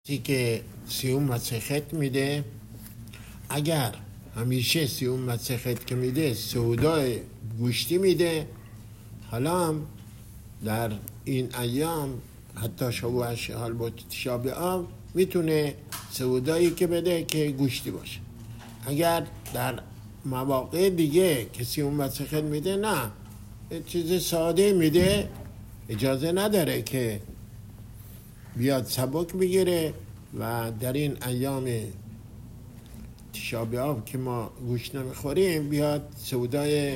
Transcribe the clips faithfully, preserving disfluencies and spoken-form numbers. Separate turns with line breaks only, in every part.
چیزی که سیوم مسخت میده، اگر همیشه سیوم مسخت که میده سودای گوشتی میده، حالا هم در این ایام حتی شبوهش حال با شابه آب میتونه سودایی که بده که گوشتی باشه. اگر در مواقع دیگه که سیوم مسخت میده، نه چیز ساده میده، اجازه نداره که بیاد سبک بگیره و در این ایام شابه آب که ما گوشت نمیخوریم بیاد سودای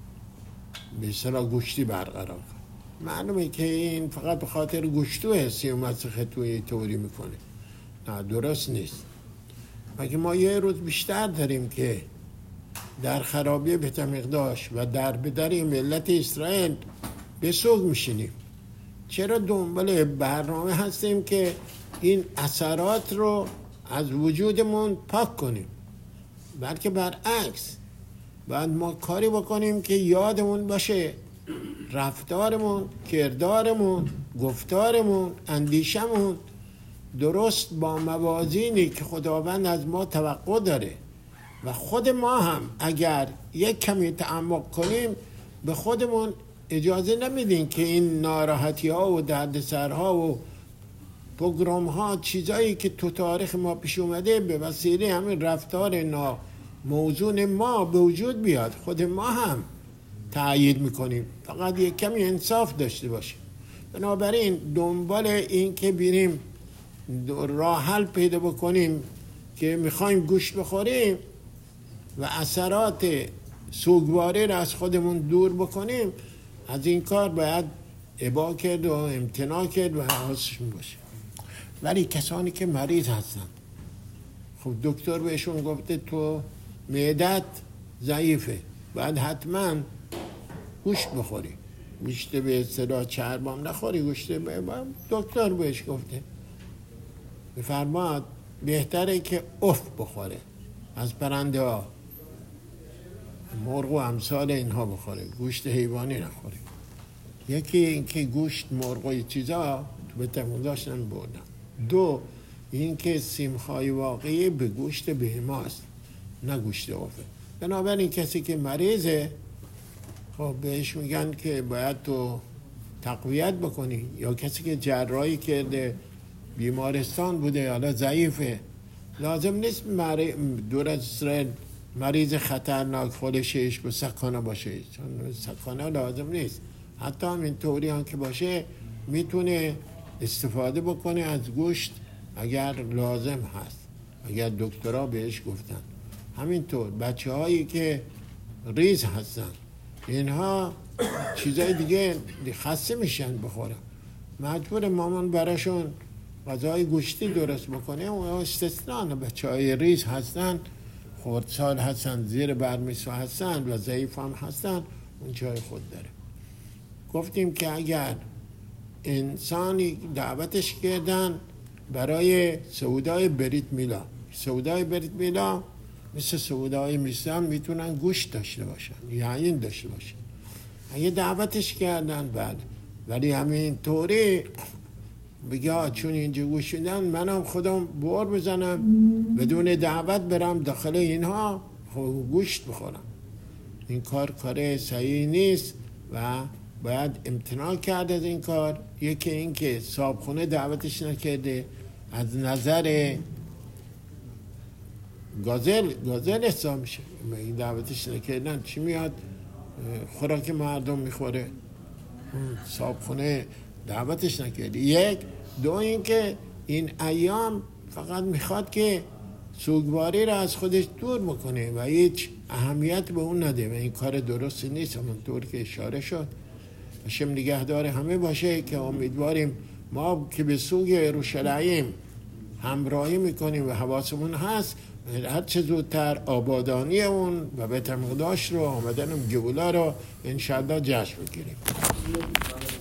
به اصطلاح گوشتی برقرار کنه. معلومه که این فقط به خاطر گوشتو سیوم مسخت توی طوری میکنه. نه، درست نیست. مگه ما یه روز بیشتر داریم که در خرابی بیت المقدس و در بدر ملت اسرائیل به سوگ میشینیم؟ چرا دنبال برنامه هستیم که این اثرات رو از وجودمون پاک کنیم؟ بلکه برعکس باید ما کاری بکنیم که یادمون باشه رفتارمون، کردارمون، گفتارمون، اندیشمون درست با موازینی که خداوند از ما توقع داره و خود ما هم اگر یک کمی تعمق کنیم به خودمون اجازه نمیدین که این ناراحتی ها و دردسرها و پروگرام ها، چیزایی که تو تاریخ ما پیش اومده به وسیله همین رفتار ناموزون ما به وجود بیاد. خود ما هم تأیید میکنیم، فقط یک کمی انصاف داشته باشیم. بنابراین دنبال این که بریم راه حل پیدا بکنیم که میخوایم گوشت بخوریم و اثرات سوگواری را از خودمون دور بکنیم، از این کار باید ابا کرد و امتناع کرد و حواسشون باشه. ولی کسانی که مریض هستن، خب دکتر بهشون گفته تو معدت ضعیفه، باید حتما گوشت بخوری، گوشت به اصطلاح چربام نخوری، گوشت دکتر بهش گفته بفرماد بهتره که اف بخوره، از پرنده ها، مرغ و امثال اینها بخوره، گوشت حیوانی نخوره. یکی این که گوشت مرغ و چیزا تو بیت المقدس نمی‌بردن. دو این که سیمخای واقعی به گوشت بهیماست، نه گوشت افه. بنابراین کسی که مریضه، خب بهش میگن که باید تو تقویت بکنی، یا کسی که جراحی کرده بیمارستان بوده حالا ضعیفه، لازم نیست دور از اسرائیل مریض خطرناک خودشش به سکانه باشه، چون سکانه لازم نیست. حتی همین طوری هم که باشه میتونه استفاده بکنه از گوشت اگر لازم هست، اگر دکترها بهش گفتن. همینطور بچه هایی که ریز هستن، اینها چیزای دیگه خسته میشن بخورن، مجبور مامان براشون غذای گوشتی درست بکنه. و استثنان بچه های ریز هستن، خردسال هستن، زیر برمیسو هستن و ضعیف هم هستن، اون جای خود داره. گفتیم که اگر انسانی دعوتش کردن برای سودای بریت میلا، سودای بریت میلا مثل سودای میسم میتونن گوشت داشته باشن یا این داشته باشن. اگه دعوتش کردن بله، ولی همین طوری بگه چون اینجا گوشت میدن منم خودم بور بزنم بدون دعوت برم داخل اینها گوشت بخورم، این کار کار صحیح نیست و باید امتناع کرد از این کار. یکی این که صاحبخونه دعوتش نکرده، از نظر گازل گازل حساب میشه، این دعوتش نکردن چی میاد خوراک مردم میخوره، صاحبخونه دعوتش نکرده. یک دو این که این ایام فقط میخواد که سوگواری را از خودش دور بکنه و هیچ اهمیت به اون نده و این کار درستی نیست. همونطور که اشاره شد هشم نگهدار همه باشه که امیدواریم ما که به سوگ یروشلایم همراهی میکنیم و حواسمون هست هر چه زودتر آبادانی اون و بیت المقدس رو آمدن گولا رو انشاءالله جشن بگیریم.